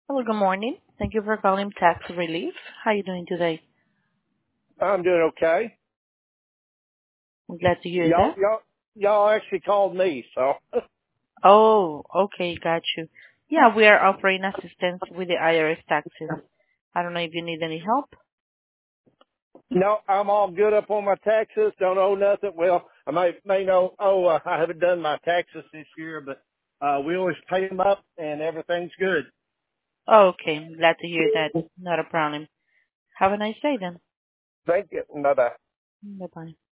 Hello, good morning. Thank you for calling Tax Relief. How are you doing today? I'm doing okay. I'm glad to hear Y'all, that. y'all, y'all actually called me, so. Oh, okay, got you. Yeah, we are offering assistance with the IRS taxes. I don't know if you need any help. No, I'm all good up on my taxes. Don't owe nothing. Well, I may know. I haven't done my taxes this year, but we always pay them up, and everything's good. Okay, I'm glad to hear that. Not a problem. Have a nice day then. Thank you. Bye bye. Bye-bye.